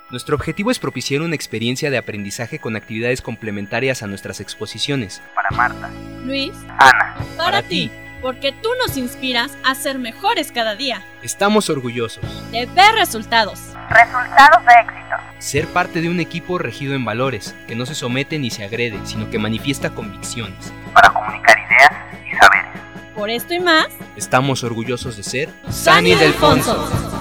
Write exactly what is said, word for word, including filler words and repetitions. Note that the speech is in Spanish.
Nuestro objetivo es propiciar una experiencia de aprendizaje con actividades complementarias a nuestras exposiciones. Para Marta, Luis, Ana, para, para ti, porque tú nos inspiras a ser mejores cada día. Estamos orgullosos de ver resultados. Resultados de éxito. Ser parte de un equipo regido en valores, que no se somete ni se agrede, sino que manifiesta convicciones. Para comunicar ideas y saberes. Por esto y más, estamos orgullosos de ser San Ildefonso.